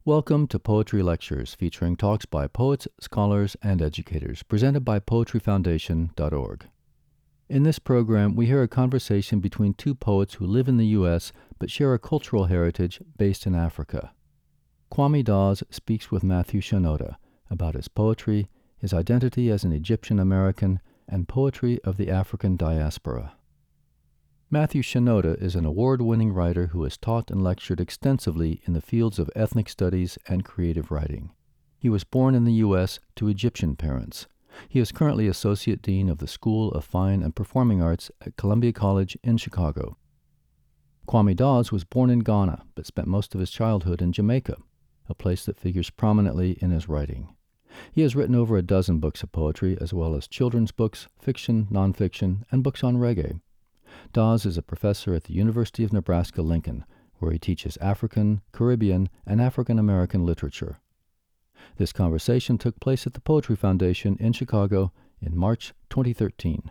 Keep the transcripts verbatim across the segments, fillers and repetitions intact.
Welcome to Poetry Lectures, featuring talks by poets, scholars, and educators, presented by poetry foundation dot org. In this program, we hear a conversation between two poets who live in the U S but share a cultural heritage based in Africa. Kwame Dawes speaks with Matthew Shanoda about his poetry, his identity as an Egyptian American, and poetry of the African diaspora. Matthew Shanoda is an award-winning writer who has taught and lectured extensively in the fields of ethnic studies and creative writing. He was born in the U S to Egyptian parents. He is currently Associate Dean of the School of Fine and Performing Arts at Columbia College in Chicago. Kwame Dawes was born in Ghana, but spent most of his childhood in Jamaica, a place that figures prominently in his writing. He has written over a dozen books of poetry, as well as children's books, fiction, nonfiction, and books on reggae. Dawes is a professor at the University of Nebraska-Lincoln, where he teaches African, Caribbean, and African American literature. This conversation took place at the Poetry Foundation in Chicago in March twenty thirteen.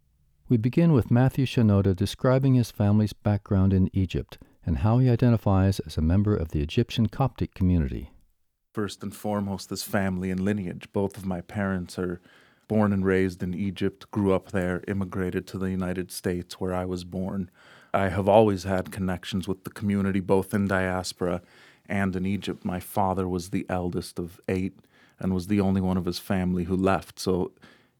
We begin with Matthew Shanoda describing his family's background in Egypt and how he identifies as a member of the Egyptian Coptic community. First and foremost, is family and lineage. Both of my parents are born and raised in Egypt, grew up there, immigrated to the United States where I was born. I have always had connections with the community, both in diaspora and in Egypt. My father was the eldest of eight and was the only one of his family who left. So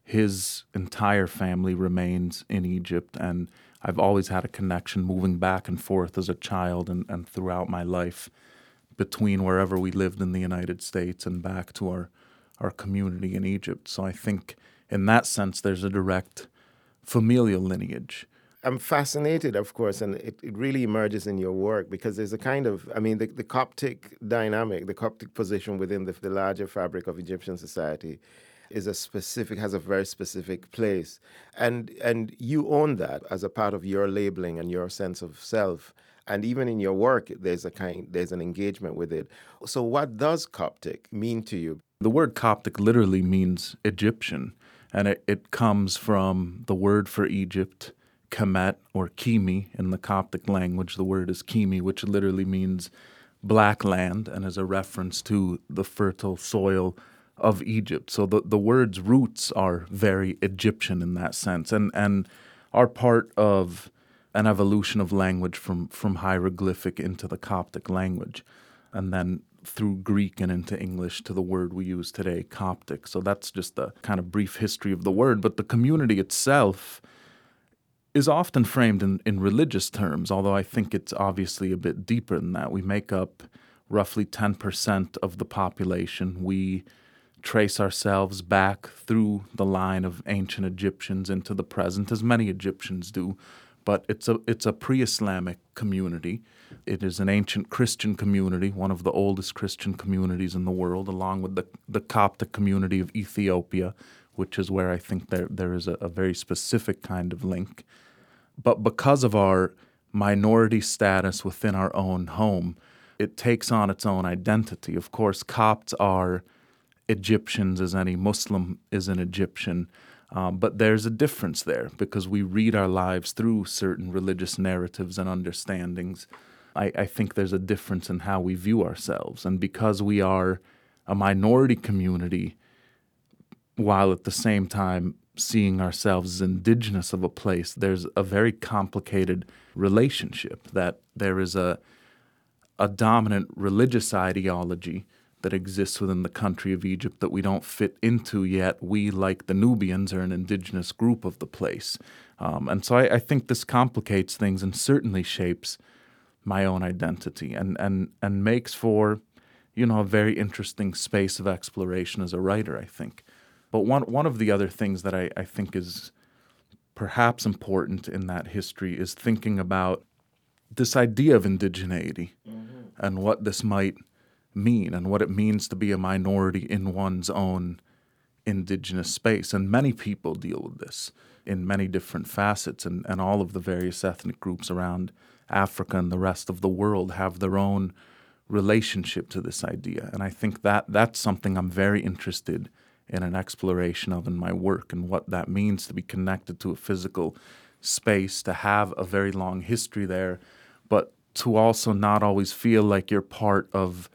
his entire family remains in Egypt, and I've always had a connection moving back and forth as a child and, and throughout my life between wherever we lived in the United States and back to our our community in Egypt. So I think in that sense, there's a direct familial lineage. I'm fascinated, of course, and it, it really emerges in your work because there's a kind of, I mean, the, the Coptic dynamic, the Coptic position within the, the larger fabric of Egyptian society is a specific, has a very specific place. And and you own that as a part of your labeling and your sense of self. And even in your work, there's a kind, there's an engagement with it. So what does Coptic mean to you? The word Coptic literally means Egyptian, and it, it comes from the word for Egypt, Kemet, or Kimi in the Coptic language. The word is Kimi, which literally means black land and is a reference to the fertile soil of Egypt. So the, the word's roots are very Egyptian in that sense, and, and are part of an evolution of language from, from hieroglyphic into the Coptic language, and then through Greek and into English to the word we use today, Coptic. So that's just a kind of brief history of the word. But the community itself is often framed in, in religious terms, although I think it's obviously a bit deeper than that. We make up roughly ten percent of the population. We trace ourselves back through the line of ancient Egyptians into the present, as many Egyptians do. But it's a it's a pre-Islamic community. It is an ancient Christian community, one of the oldest Christian communities in the world, along with the, the Coptic community of Ethiopia, which is where I think there there is a, a very specific kind of link. But because of our minority status within our own home, it takes on its own identity. Of course, Copts are Egyptians as any Muslim is an Egyptian. Um, but there's a difference there because we read our lives through certain religious narratives and understandings. I, I think there's a difference in how we view ourselves. And because we are a minority community, while at the same time seeing ourselves as indigenous of a place, there's a very complicated relationship that there is a, a dominant religious ideology that exists within the country of Egypt that we don't fit into yet. We, like the Nubians, are an indigenous group of the place. Um, and so I, I think this complicates things and certainly shapes my own identity and, and, and makes for, you know, a very interesting space of exploration as a writer, I think. But one, one of the other things that I, I think is perhaps important in that history is thinking about this idea of indigeneity mm-hmm. and what this might mean and what it means to be a minority in one's own indigenous space. And many people deal with this in many different facets, and, and all of the various ethnic groups around Africa and the rest of the world have their own relationship to this idea. And I think that that's something I'm very interested in an exploration of in my work, and what that means to be connected to a physical space, to have a very long history there, but to also not always feel like you're part of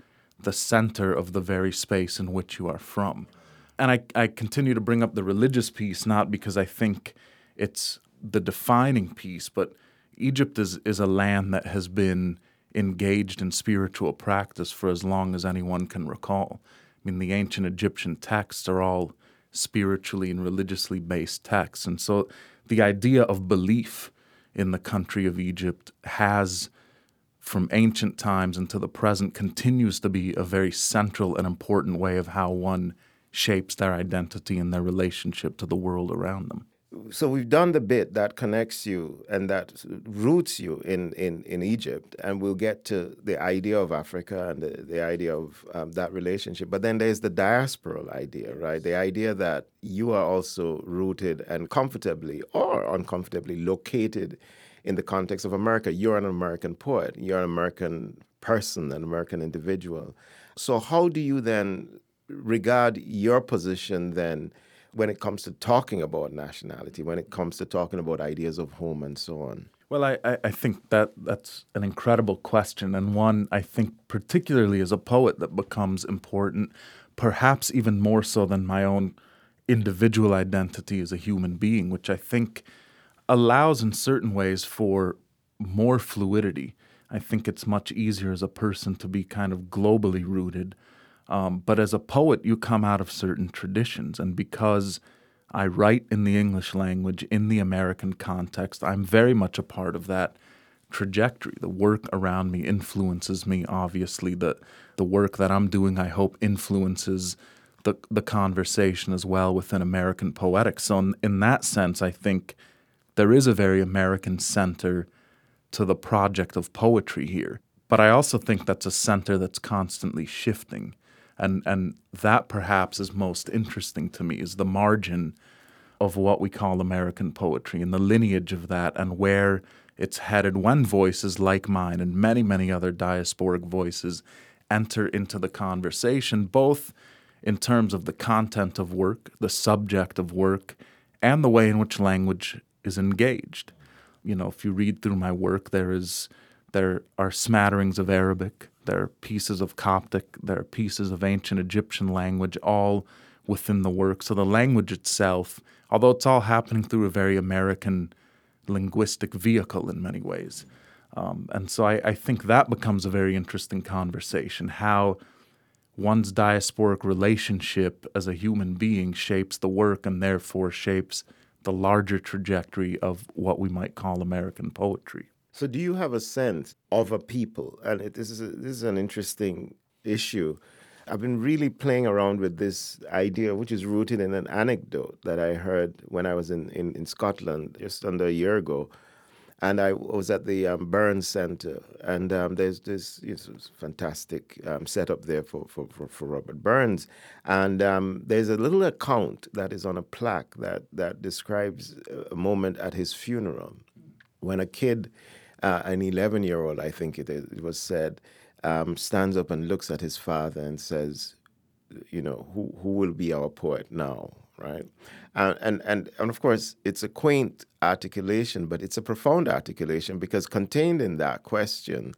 the center of the very space in which you are from. And I, I continue to bring up the religious piece, not because I think it's the defining piece, but Egypt is, is a land that has been engaged in spiritual practice for as long as anyone can recall. I mean, the ancient Egyptian texts are all spiritually and religiously based texts. And so the idea of belief in the country of Egypt has, from ancient times into the present, continues to be a very central and important way of how one shapes their identity and their relationship to the world around them. So we've done the bit that connects you and that roots you in, in, in Egypt, and we'll get to the idea of Africa and the, the idea of um, that relationship. But then there's the diasporal idea, right? The idea that you are also rooted and comfortably or uncomfortably located in the context of America. You're an American poet. You're an American person, an American individual. So how do you then regard your position then when it comes to talking about nationality, when it comes to talking about ideas of home and so on? Well, I, I think that that's an incredible question, and one I think particularly as a poet that becomes important, perhaps even more so than my own individual identity as a human being, which I think allows in certain ways for more fluidity. I think it's much easier as a person to be kind of globally rooted. Um, but as a poet, you come out of certain traditions. And because I write in the English language, in the American context, I'm very much a part of that trajectory. The work around me influences me, obviously. The the work that I'm doing, I hope, influences the, the conversation as well within American poetics. So in, in that sense, I think there is a very American center to the project of poetry here. But I also think that's a center that's constantly shifting. And and that perhaps is most interesting to me, is the margin of what we call American poetry and the lineage of that and where it's headed when voices like mine and many, many other diasporic voices enter into the conversation, both in terms of the content of work, the subject of work, and the way in which language is engaged. You know, if you read through my work, there is there are smatterings of Arabic, there are pieces of Coptic, there are pieces of ancient Egyptian language, all within the work. So the language itself, although it's all happening through a very American linguistic vehicle in many ways. Um, and so I, I think that becomes a very interesting conversation, how one's diasporic relationship as a human being shapes the work and therefore shapes the larger trajectory of what we might call American poetry. So do you have a sense of a people? And it, this is a, this is an interesting issue. I've been really playing around with this idea, which is rooted in an anecdote that I heard when I was in, in, in Scotland just under a year ago. And I was at the um, Burns Center, and um, there's this you know, fantastic um, setup there for, for, for, for Robert Burns. And um, there's a little account that is on a plaque that, that describes a moment at his funeral when a kid, uh, an eleven-year-old, I think it, is, it was said, um, stands up and looks at his father and says, you know, who, who will be our poet now? Right, and, and and and of course it's a quaint articulation, but it's a profound articulation because contained in that question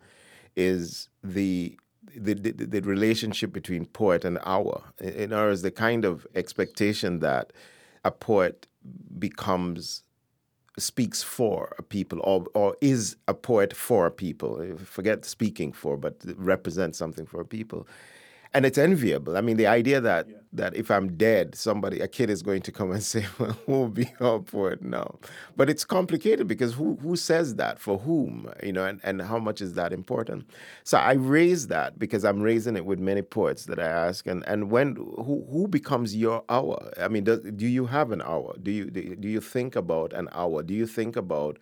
is the the the, the relationship between poet and our. In other words, the kind of expectation that a poet becomes speaks for a people or or is a poet for a people. Forget speaking for, but represents something for a people. And it's enviable. I mean, the idea that, yeah. that if I'm dead, somebody, a kid is going to come and say, well, who will be our poet now? But it's complicated because who who says that? For whom? You know, and, and how much is that important? So I raise that because I'm raising it with many poets that I ask. And, and when who who becomes your hour? I mean, do, do you have an hour? Do you do you think about an hour? Do you think about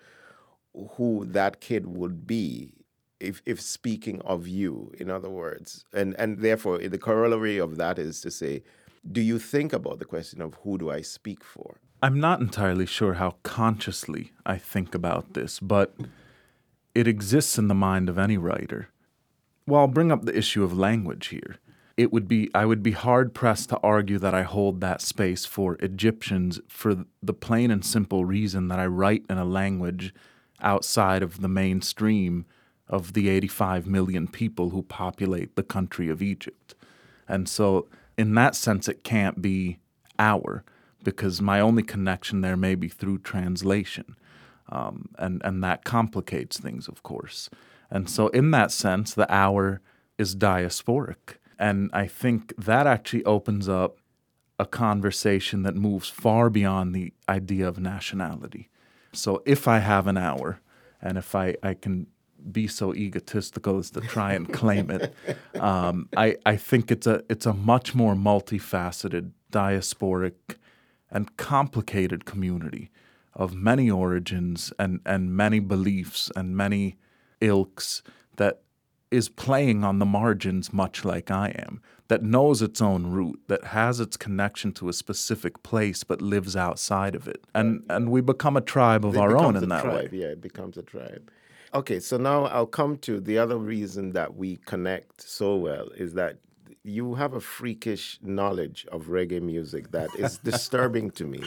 who that kid would be? If, if speaking of you, in other words, and, and therefore the corollary of that is to say, do you think about the question of who do I speak for? I'm not entirely sure how consciously I think about this, but it exists in the mind of any writer. Well, I'll bring up the issue of language here. It would be I would be hard-pressed to argue that I hold that space for Egyptians for the plain and simple reason that I write in a language outside of the mainstream of the eighty-five million people who populate the country of Egypt. And so in that sense, it can't be our, because my only connection there may be through translation. Um, and, and that complicates things, of course. And so in that sense, the our is diasporic. And I think that actually opens up a conversation that moves far beyond the idea of nationality. So if I have an our, and if I, I can be so egotistical as to try and claim it, um, I, I think it's a it's a much more multifaceted, diasporic, and complicated community of many origins and, and many beliefs and many ilks that is playing on the margins much like I am, that knows its own root, that has its connection to a specific place but lives outside of it. And and we become a tribe of It our own becomes in a that tribe. way. Yeah, it becomes a tribe. Okay, so now I'll come to the other reason that we connect so well is that you have a freakish knowledge of reggae music that is disturbing to me.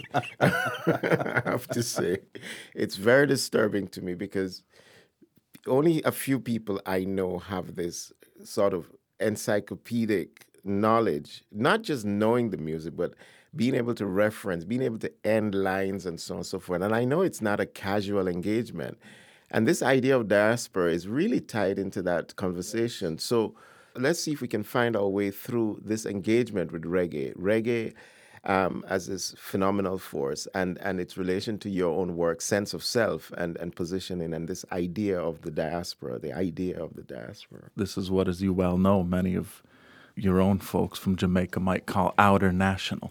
I have to say, it's very disturbing to me because only a few people I know have this sort of encyclopedic knowledge, not just knowing the music, but being able to reference, being able to end lines and so on and so forth. And I know it's not a casual engagement. And this idea of diaspora is really tied into that conversation. So let's see if we can find our way through this engagement with reggae. Reggae um, as this phenomenal force and, and its relation to your own work, sense of self and, and positioning, and this idea of the diaspora, the idea of the diaspora. This is what, as you well know, many of your own folks from Jamaica might call outer national.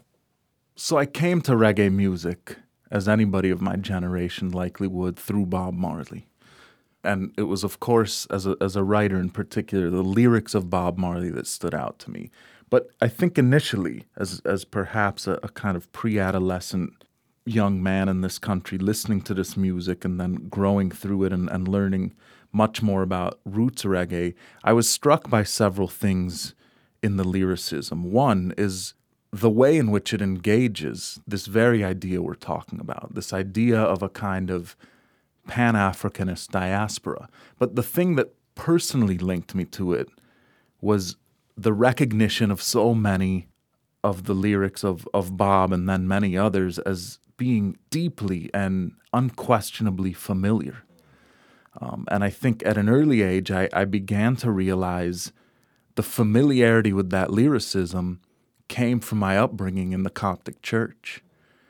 So I came to reggae music, as anybody of my generation likely would, through Bob Marley. And it was, of course, as a, as a writer in particular, the lyrics of Bob Marley that stood out to me. But I think initially, as as perhaps a, a kind of pre-adolescent young man in this country, listening to this music and then growing through it and, and learning much more about roots reggae, I was struck by several things in the lyricism. One is the way in which it engages this very idea we're talking about, this idea of a kind of Pan-Africanist diaspora. But the thing that personally linked me to it was the recognition of so many of the lyrics of, of Bob and then many others as being deeply and unquestionably familiar. Um, and I think at an early age, I, I began to realize the familiarity with that lyricism came from my upbringing in the Coptic Church.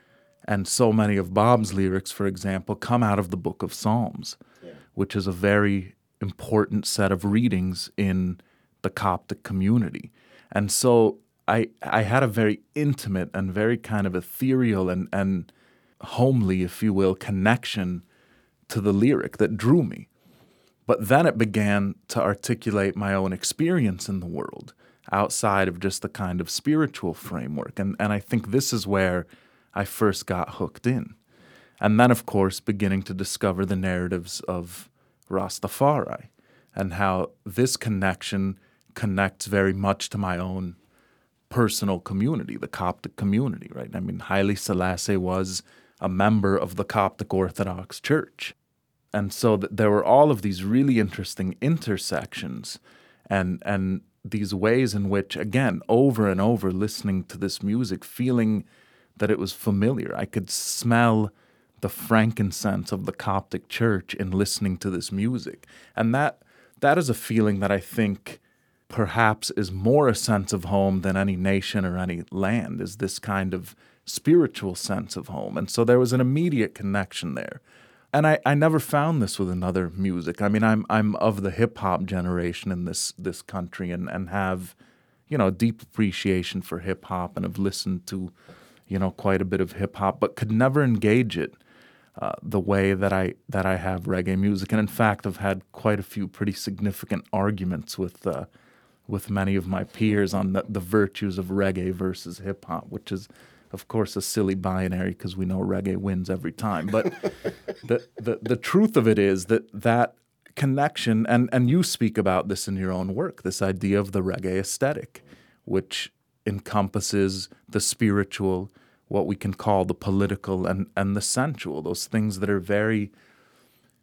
And so many of Bob's lyrics, for example, come out of the Book of Psalms, yeah. which is a very important set of readings in the Coptic community. And so I I had a very intimate and very kind of ethereal and, and homely, if you will, connection to the lyric that drew me. But then it began to articulate my own experience in the world outside of just the kind of spiritual framework. And, and I think this is where I first got hooked in. And then, of course, beginning to discover the narratives of Rastafari and how this connection connects very much to my own personal community, the Coptic community, right? I mean, Haile Selassie was a member of the Coptic Orthodox Church. And so th- there were all of these really interesting intersections and and these ways in which, again, over and over listening to this music, feeling that it was familiar. I could smell the frankincense of the Coptic Church in listening to this music. And that that is a feeling that I think perhaps is more a sense of home than any nation or any land, is this kind of spiritual sense of home. And so there was an immediate connection there. And I, I never found this with another music. I mean, I'm I'm of the hip-hop generation in this this country and, and have, you know, deep appreciation for hip-hop and have listened to, you know, quite a bit of hip-hop, but could never engage it uh, the way that I that I have reggae music. And in fact, I've had quite a few pretty significant arguments with uh, with many of my peers on the, the virtues of reggae versus hip-hop, which is, of course, a silly binary because we know reggae wins every time. But the, the the truth of it is that that connection, and, and you speak about this in your own work, this idea of the reggae aesthetic, which encompasses the spiritual, what we can call the political, and, and the sensual, those things that are very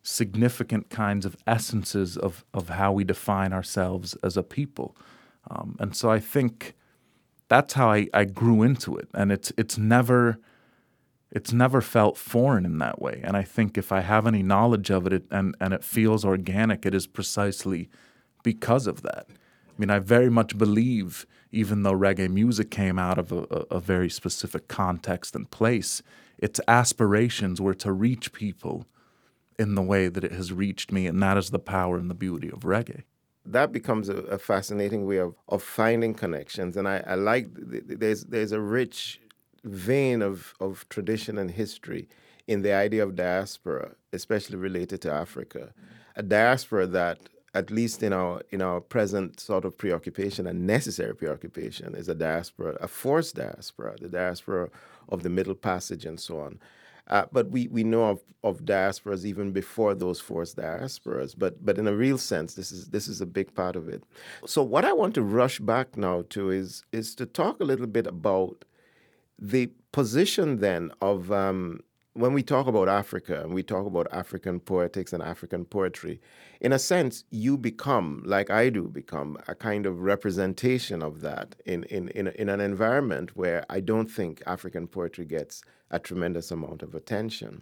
significant kinds of essences of, of how we define ourselves as a people. Um, and so I think that's how I, I grew into it. And it's it's never it's never felt foreign in that way. And I think if I have any knowledge of it, it and, and it feels organic, it is precisely because of that. I mean, I very much believe, even though reggae music came out of a, a, a very specific context and place, its aspirations were to reach people in the way that it has reached me, and that is the power and the beauty of reggae. That becomes a, a fascinating way of, of finding connections, and I, I like th- th- there's there's a rich vein of, of tradition and history in the idea of diaspora, especially related to Africa. A diaspora that, at least in our in our present sort of preoccupation and necessary preoccupation, is a diaspora, a forced diaspora, the diaspora of the Middle Passage and so on. Uh, but we, we know of, of diasporas even before those forced diasporas. But but in a real sense, this is this is a big part of it. So what I want to rush back now to is is to talk a little bit about the position then of um, when we talk about Africa and we talk about African poetics and African poetry, in a sense, you become, like I do become, a kind of representation of that in, in, in, in an environment where I don't think African poetry gets a tremendous amount of attention.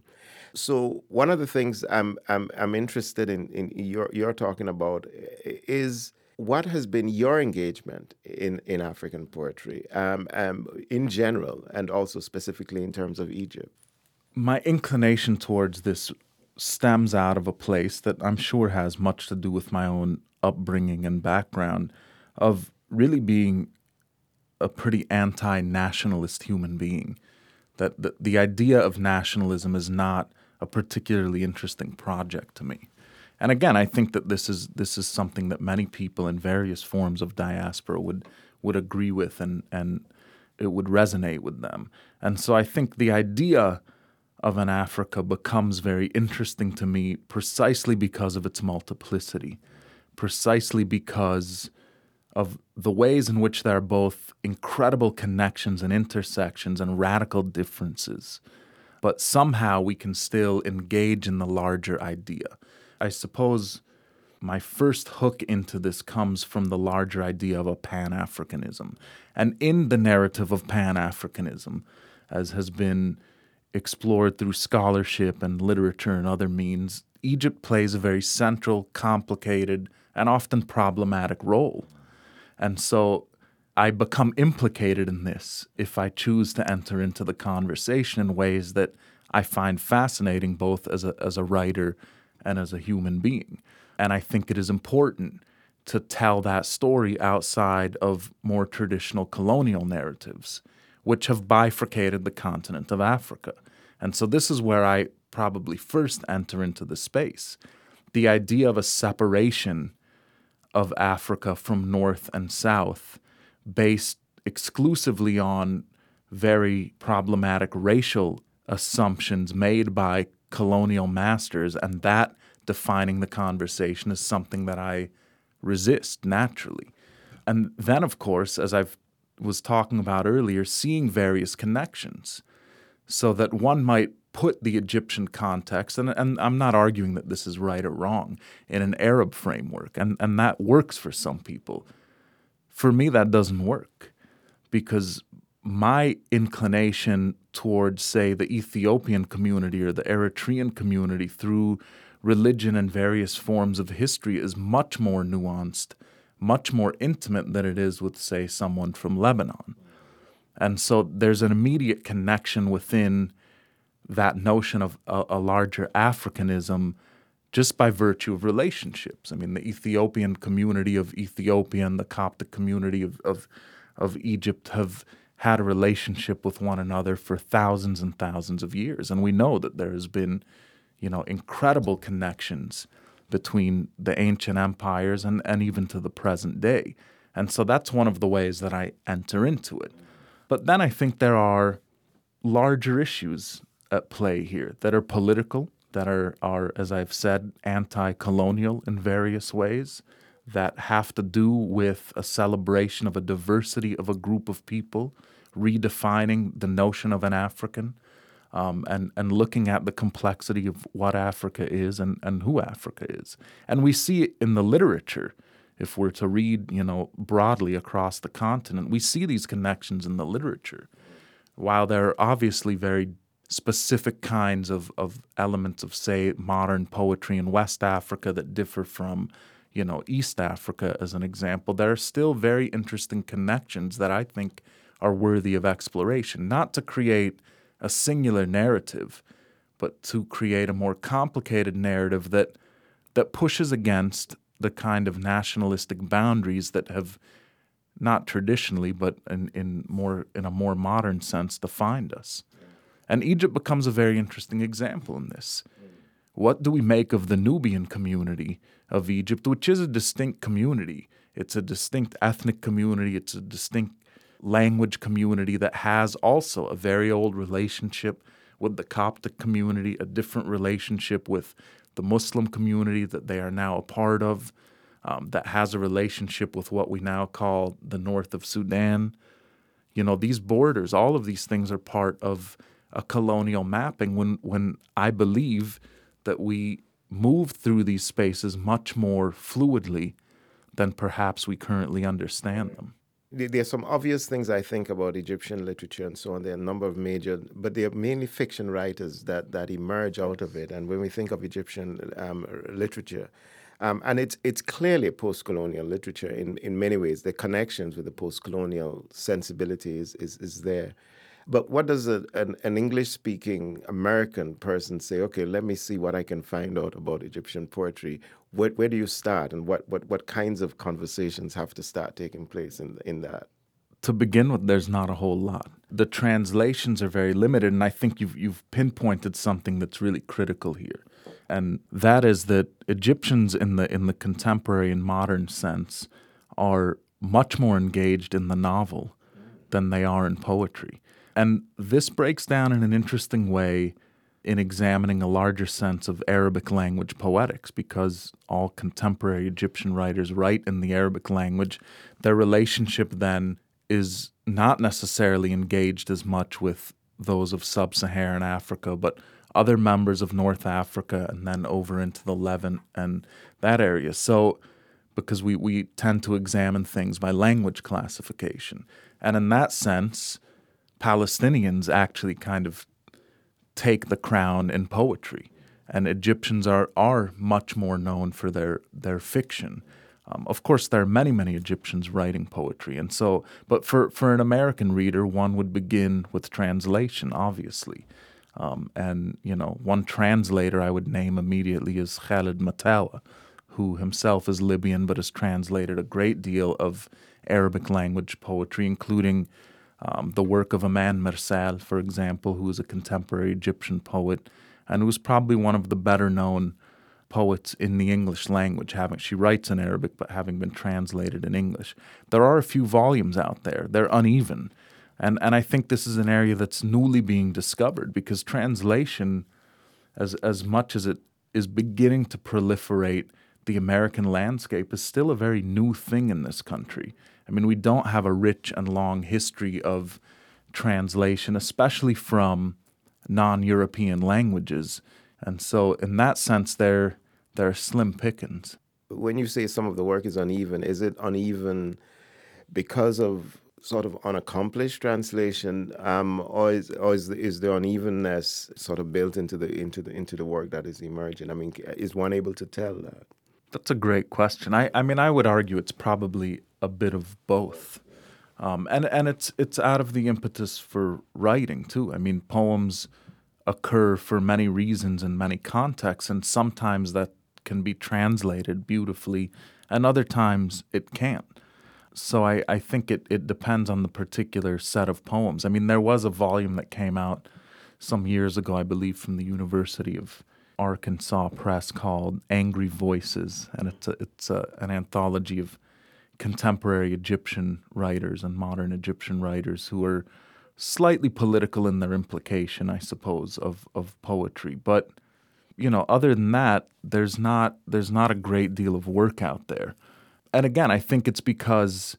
So one of the things I'm I'm, I'm interested in, in you're, you're talking about is what has been your engagement in, in African poetry um, um, in general, and also specifically in terms of Egypt? My inclination towards this stems out of a place that I'm sure has much to do with my own upbringing and background of really being a pretty anti-nationalist human being. That the, the idea of nationalism is not a particularly interesting project to me. And again, I think that this is this is something that many people in various forms of diaspora would would agree with, and, and it would resonate with them. And so I think the idea of an Africa becomes very interesting to me precisely because of its multiplicity, precisely because of the ways in which there are both incredible connections and intersections and radical differences, but somehow we can still engage in the larger idea. I suppose my first hook into this comes from the larger idea of a Pan-Africanism. And in the narrative of Pan-Africanism, as has been explored through scholarship and literature and other means, Egypt plays a very central, complicated, and often problematic role. And so I become implicated in this if I choose to enter into the conversation in ways that I find fascinating, both as a as a writer and as a human being. And I think it is important to tell that story outside of more traditional colonial narratives, which have bifurcated the continent of Africa. And so this is where I probably first enter into the space. The idea of a separation of Africa from North and South based exclusively on very problematic racial assumptions made by colonial masters, and that defining the conversation is something that I resist naturally. And then, of course, as I was talking about earlier, seeing various connections so that one might put the Egyptian context, and, and I'm not arguing that this is right or wrong, in an Arab framework, and, and that works for some people. For me, that doesn't work, because my inclination towards, say, the Ethiopian community or the Eritrean community through religion and various forms of history is much more nuanced, much more intimate than it is with, say, someone from Lebanon. And so there's an immediate connection within that notion of a, a larger Africanism just by virtue of relationships. I mean, the Ethiopian community of Ethiopia and the Coptic community of, of, of Egypt have had a relationship with one another for thousands and thousands of years. And we know that there has been, you know, incredible connections between the ancient empires and, and even to the present day. And so that's one of the ways that I enter into it. But then I think there are larger issues at play here that are political, that are, are, as I've said, anti-colonial in various ways, that have to do with a celebration of a diversity of a group of people, redefining the notion of an African, um, and, and looking at the complexity of what Africa is and, and who Africa is. And we see it in the literature. If we're to read, you know, broadly across the continent, we see these connections in the literature. While there are obviously very specific kinds of, of elements of, say, modern poetry in West Africa that differ from, you know, East Africa, as an example, there are still very interesting connections that I think are worthy of exploration, not to create a singular narrative, but to create a more complicated narrative that that pushes against the kind of nationalistic boundaries that have not traditionally, but in, in more in a more modern sense, defined us. And Egypt becomes a very interesting example in this. What do we make of the Nubian community of Egypt, which is a distinct community? It's a distinct ethnic community. It's a distinct language community that has also a very old relationship with the Coptic community, a different relationship with the Muslim community that they are now a part of, um, that has a relationship with what we now call the north of Sudan. You know, these borders, all of these things are part of a colonial mapping when, when I believe that we move through these spaces much more fluidly than perhaps we currently understand them. There are some obvious things I think about Egyptian literature and so on. There are a number of major, but they are mainly fiction writers that, that emerge out of it. And when we think of Egyptian um, literature, um, and it's it's clearly post-colonial literature in, in many ways. The connections with the post-colonial sensibility is, is, is there. But what does a, an, an English-speaking American person say? Okay, let me see what I can find out about Egyptian poetry. Where, where do you start, and what, what, what kinds of conversations have to start taking place in in that? To begin with, there's not a whole lot. The translations are very limited, and I think you've you've pinpointed something that's really critical here, and that is that Egyptians in the in the contemporary and modern sense are much more engaged in the novel than they are in poetry. And this breaks down in an interesting way in examining a larger sense of Arabic language poetics, because all contemporary Egyptian writers write in the Arabic language. Their relationship then is not necessarily engaged as much with those of sub-Saharan Africa, but other members of North Africa and then over into the Levant and that area. So because we, we tend to examine things by language classification. And in that sense, Palestinians actually kind of take the crown in poetry, and Egyptians are, are much more known for their, their fiction. Um, of course, there are many, many Egyptians writing poetry, and so, but for, for an American reader, one would begin with translation, obviously. Um, and, you know, one translator I would name immediately is Khaled Matawa, who himself is Libyan but has translated a great deal of Arabic language poetry, including Um, the work of Aman Mersal, for example, who is a contemporary Egyptian poet and who's probably one of the better-known poets in the English language. Having she writes in Arabic, but having been translated in English. There are a few volumes out there. They're uneven. And, and I think this is an area that's newly being discovered, because translation, as, as much as it is beginning to proliferate the American landscape, is still a very new thing in this country. I mean, we don't have a rich and long history of translation, especially from non-European languages. And so in that sense, they're, they're slim pickings. When you say some of the work is uneven, is it uneven because of sort of unaccomplished translation, um, or is or is the, is the unevenness sort of built into the into the into the work that is emerging? I mean, is one able to tell that? That's a great question. I, I mean, I would argue it's probably a bit of both. Um, and and it's it's out of the impetus for writing, too. I mean, poems occur for many reasons in many contexts, and sometimes that can be translated beautifully, and other times it can't. So I, I think it, it depends on the particular set of poems. I mean, there was a volume that came out some years ago, I believe, from the University of Arkansas Press called Angry Voices, and it's a, it's a, an anthology of contemporary Egyptian writers and modern Egyptian writers who are slightly political in their implication, I suppose, of, of poetry. But, you know, other than that, there's not there's not a great deal of work out there. And again, I think it's because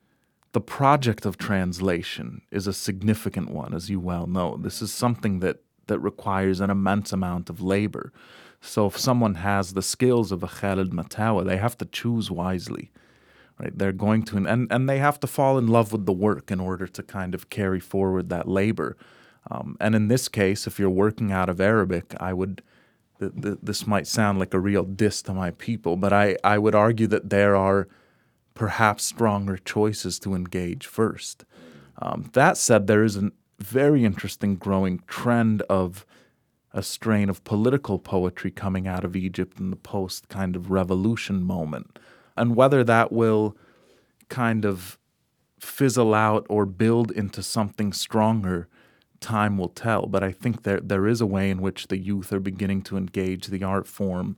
the project of translation is a significant one, as you well know. This is something that that requires an immense amount of labor. So if someone has the skills of a Khalid Matawa, they have to choose wisely. Right? They're going to, and, and they have to fall in love with the work in order to kind of carry forward that labor. Um, and in this case, if you're working out of Arabic, I would, th- th- this might sound like a real diss to my people, but I, I would argue that there are perhaps stronger choices to engage first. Um, that said, there is a very interesting growing trend of a strain of political poetry coming out of Egypt in the post kind of revolution moment. And whether that will kind of fizzle out or build into something stronger, time will tell. But I think there there is a way in which the youth are beginning to engage the art form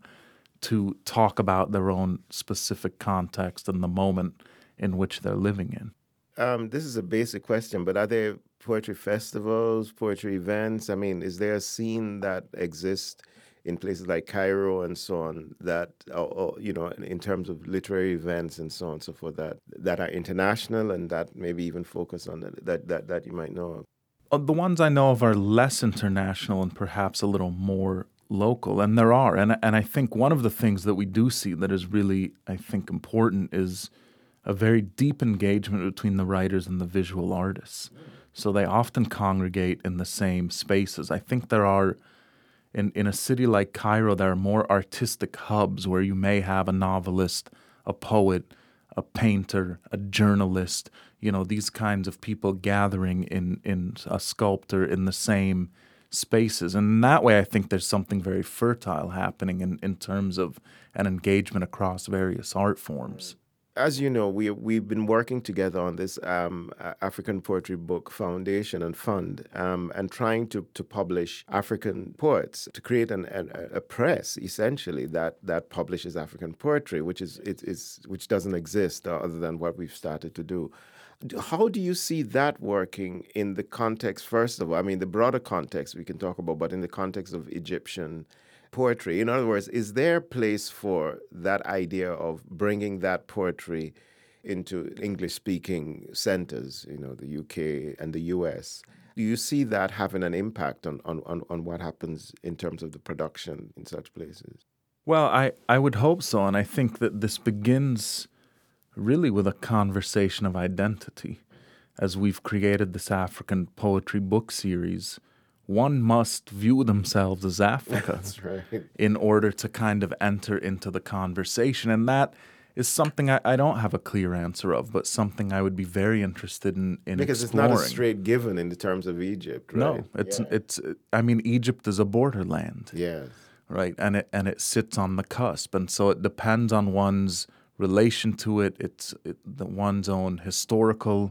to talk about their own specific context and the moment in which they're living in. Um, this is a basic question, but are there poetry festivals, poetry events? I mean, is there a scene that exists in places like Cairo and so on that, or, or, you know, in terms of literary events and so on and so forth, that, that are international and that maybe even focus on that, that, that, that you might know of? The ones I know of are less international and perhaps a little more local, and there are. And, and I think one of the things that we do see that is really, I think, important is a very deep engagement between the writers and the visual artists. So they often congregate in the same spaces. I think there are, in, in a city like Cairo, there are more artistic hubs where you may have a novelist, a poet, a painter, a journalist, you know, these kinds of people gathering in, in a sculptor in the same spaces. And in that way, I think there's something very fertile happening in, in terms of an engagement across various art forms. As you know, we, we've been working together on this um, African Poetry Book Foundation and Fund um, and trying to, to publish African poets, to create an, an, a press, essentially, that, that publishes African poetry, which is it, is which doesn't exist uh, other than what we've started to do. How do you see that working in the context, first of all? I mean, the broader context we can talk about, but in the context of Egyptian poetry. In other words, is there a place for that idea of bringing that poetry into English-speaking centers, you know, the U K and the U S? Do you see that having an impact on, on, on what happens in terms of the production in such places? Well, I, I would hope so, and I think that this begins really with a conversation of identity. As we've created this African poetry book series, one must view themselves as Africa. That's right. In order to kind of enter into the conversation. And that is something I, I don't have a clear answer of, but something I would be very interested in, in because exploring. It's not a straight given in the terms of Egypt, right? No, it's, yeah. it's, I mean, Egypt is a borderland. Yes. Right, and it, and it sits on the cusp. And so it depends on one's relation to it, it's it, the one's own historical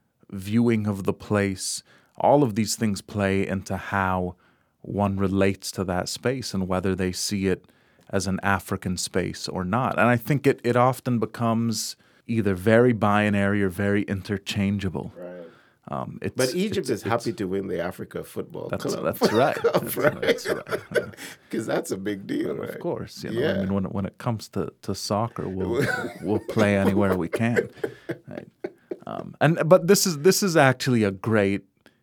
viewing of the place. All of these things play into how one relates to that space and whether they see it as an African space or not. And I think it, it often becomes either very binary or very interchangeable. Right. Um, it's, but Egypt it's, is happy to win the Africa Football that's, Club. That's right. Cup, that's right. That's right. Because yeah. that's a big deal, well, right? Of course. You know, yeah. I mean, when, when it comes to, to soccer, we'll we'll play anywhere we can. Right? Um, and but this is this is actually a great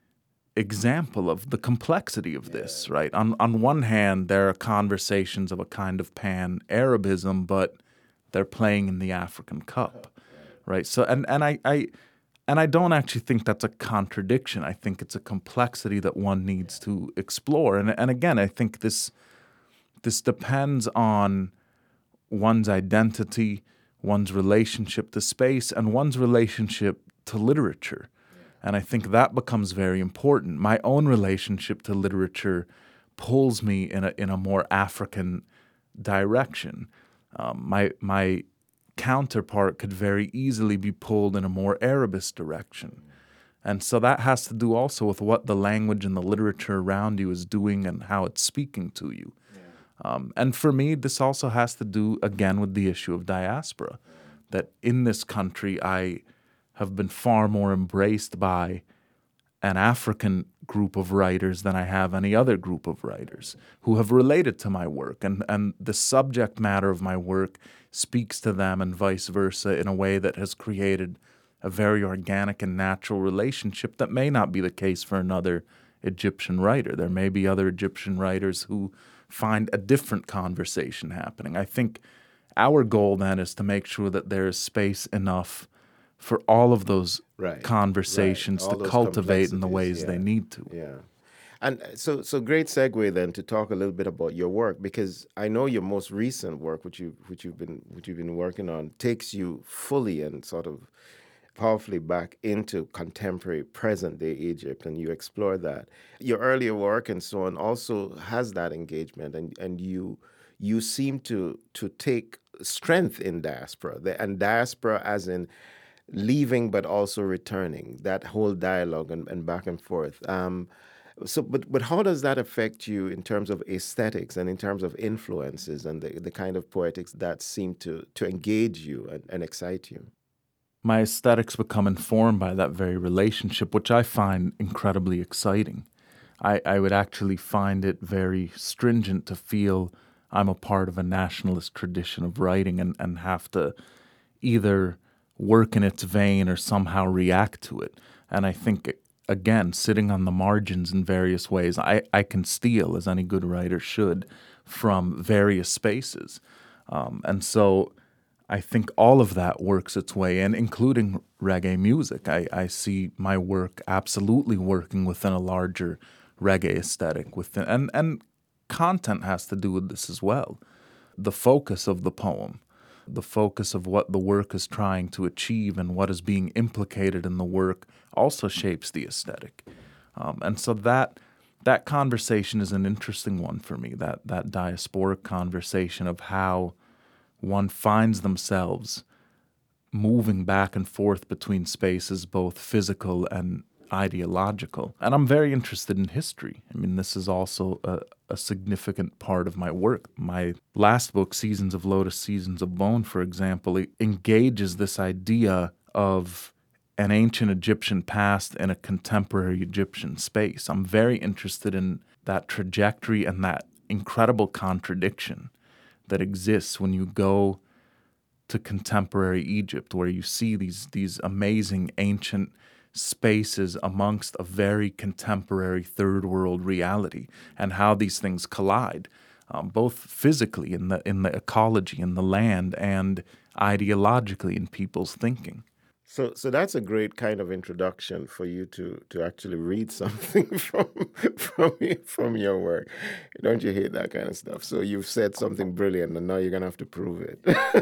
example of the complexity of this, yeah. right? On on one hand, there are conversations of a kind of pan-Arabism, but they're playing in the African Cup, right? So and and I, I and I don't actually think that's a contradiction. I think it's a complexity that one needs to explore. And and again, I think this this depends on one's identity, one's relationship to space, and one's relationship to literature. And I think that becomes very important. My own relationship to literature pulls me in a in a more African direction. Um, my my counterpart could very easily be pulled in a more Arabist direction. And so that has to do also with what the language and the literature around you is doing and how it's speaking to you. Yeah. Um, and for me, this also has to do, again, with the issue of diaspora, that in this country I have been far more embraced by an African group of writers than I have any other group of writers who have related to my work. And, and the subject matter of my work speaks to them and vice versa in a way that has created a very organic and natural relationship that may not be the case for another Egyptian writer. There may be other Egyptian writers who find a different conversation happening. I think our goal then is to make sure that there is space enough for all of those Right, conversations right. All to those cultivate in the complexities, ways yeah. they need to. Yeah. And so, so great segue then to talk a little bit about your work, because I know your most recent work, which you which you've been which you've been working on, takes you fully and sort of powerfully back into contemporary present day Egypt, and you explore that. Your earlier work and so on also has that engagement, and and you you seem to to take strength in diaspora, the, and diaspora as in leaving but also returning, that whole dialogue and, and back and forth. Um, so, but but how does that affect you in terms of aesthetics and in terms of influences and the, the kind of poetics that seem to to engage you and, and excite you? My aesthetics become informed by that very relationship, which I find incredibly exciting. I, I would actually find it very stringent to feel I'm a part of a nationalist tradition of writing and, and have to either work in its vein or somehow react to it. And I think, again, sitting on the margins in various ways, I, I can steal, as any good writer should, from various spaces. Um, and so I think all of that works its way in, including reggae music. I, I see my work absolutely working within a larger reggae aesthetic, within, and, and content has to do with this as well. The focus of the poem, the focus of what the work is trying to achieve and what is being implicated in the work also shapes the aesthetic. Um, and so that that conversation is an interesting one for me, that, that diasporic conversation of how one finds themselves moving back and forth between spaces, both physical and ideological. And I'm very interested in history. I mean, this is also a, a significant part of my work. My last book, Seasons of Lotus, Seasons of Bone, for example, it engages this idea of an ancient Egyptian past in a contemporary Egyptian space. I'm very interested in that trajectory and that incredible contradiction that exists when you go to contemporary Egypt, where you see these these amazing ancient spaces amongst a very contemporary third world reality, and how these things collide, um, both physically in the in the ecology, in the land, and ideologically in people's thinking. So, so that's a great kind of introduction for you to to actually read something from from from your work. Don't you hate that kind of stuff? So you've said something brilliant, and now you're gonna have to prove it.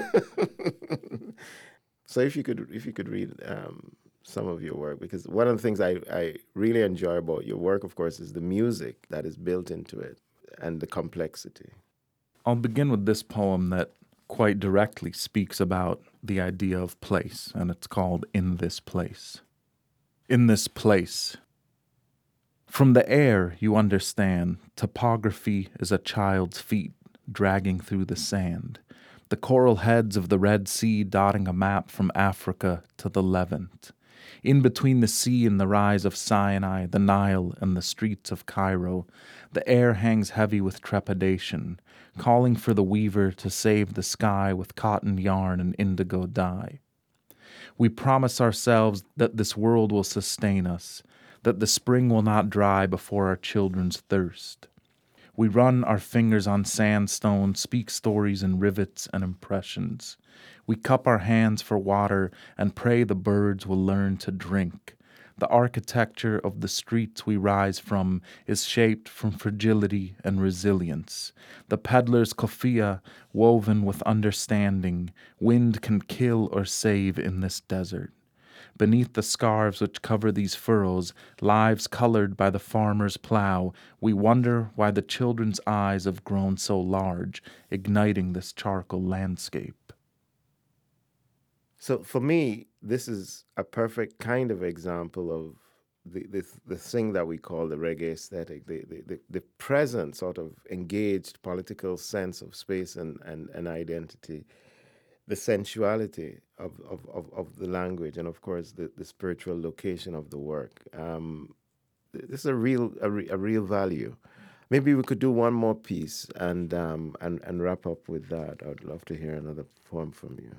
So if you could if you could read um, some of your work, because one of the things I, I really enjoy about your work, of course, is the music that is built into it and the complexity. I'll begin with this poem that quite directly speaks about the idea of place, and it's called In This Place. In this place. From the air, you understand, topography is a child's feet dragging through the sand, the coral heads of the Red Sea dotting a map from Africa to the Levant. In between the sea and the rise of Sinai, the Nile and the streets of Cairo, the air hangs heavy with trepidation, calling for the weaver to save the sky with cotton yarn and indigo dye. We promise ourselves that this world will sustain us, that the spring will not dry before our children's thirst. We run our fingers on sandstone, speak stories in rivets and impressions. We cup our hands for water and pray the birds will learn to drink. The architecture of the streets we rise from is shaped from fragility and resilience. The peddler's kofia, woven with understanding, wind can kill or save in this desert. Beneath the scarves which cover these furrows, lives colored by the farmer's plow, we wonder why the children's eyes have grown so large, igniting this charcoal landscape. So for me, this is a perfect kind of example of the the, the thing that we call the reggae aesthetic, the, the, the, the present sort of engaged political sense of space and, and, and identity, the sensuality of, of, of, of the language, and of course the, the spiritual location of the work. Um, this is a real a, re, a real value. Maybe we could do one more piece and um, and and wrap up with that. I'd love to hear another poem from you.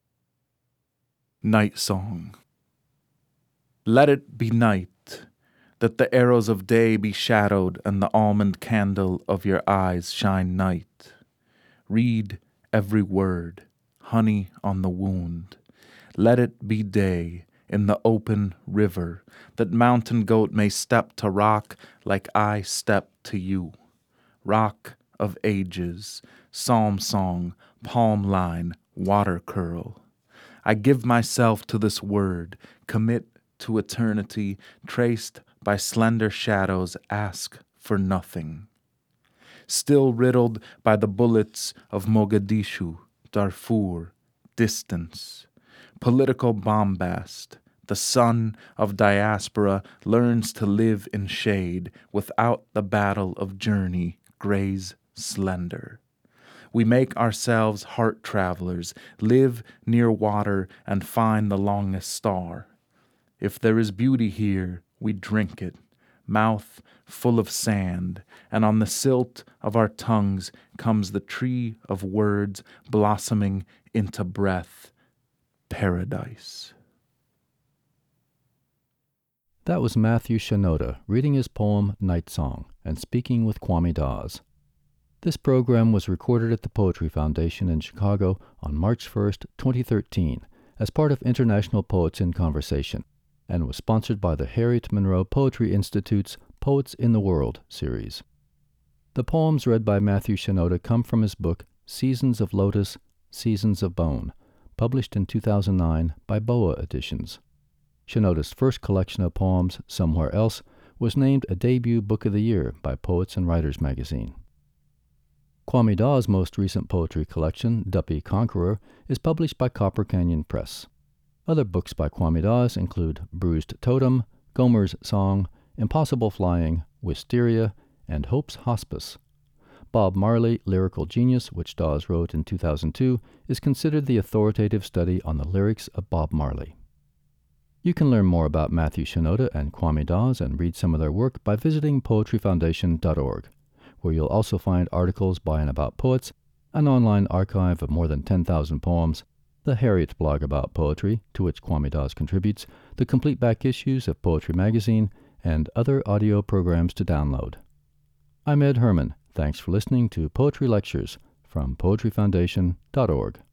Night Song. Let it be night, that the arrows of day be shadowed and the almond candle of your eyes shine night. Read every word, honey on the wound. Let it be day in the open river, that mountain goat may step to rock like I step to you. Rock of ages, psalm song, palm line, water curl. I give myself to this word, commit to eternity, traced by slender shadows, ask for nothing. Still riddled by the bullets of Mogadishu, Darfur, distance. Political bombast, the son of diaspora learns to live in shade without the battle of journey, graze slender. We make ourselves heart travelers, live near water and find the longest star. If there is beauty here, we drink it, mouth full of sand, and on the silt of our tongues comes the tree of words blossoming into breath. Paradise. That was Matthew Shinoda reading his poem Night Song and speaking with Kwame Dawes. This program was recorded at the Poetry Foundation in Chicago on March first, twenty thirteen, as part of International Poets in Conversation, and was sponsored by the Harriet Monroe Poetry Institute's Poets in the World series. The poems read by Matthew Shinoda come from his book Seasons of Lotus, Seasons of Bone, published in two thousand nine by Boa Editions. Shinoda's first collection of poems, Somewhere Else, was named a debut Book of the Year by Poets and Writers magazine. Kwame Dawes' most recent poetry collection, Duppy Conqueror, is published by Copper Canyon Press. Other books by Kwame Dawes include Bruised Totem, Gomer's Song, Impossible Flying, Wisteria, and Hope's Hospice. Bob Marley, Lyrical Genius, which Dawes wrote in two thousand two, is considered the authoritative study on the lyrics of Bob Marley. You can learn more about Matthew Shinoda and Kwame Dawes and read some of their work by visiting poetry foundation dot org, where you'll also find articles by and about poets, an online archive of more than ten thousand poems, the Harriet blog about poetry, to which Kwame Dawes contributes, the complete back issues of Poetry Magazine, and other audio programs to download. I'm Ed Herman. Thanks for listening to Poetry Lectures from poetry foundation dot org.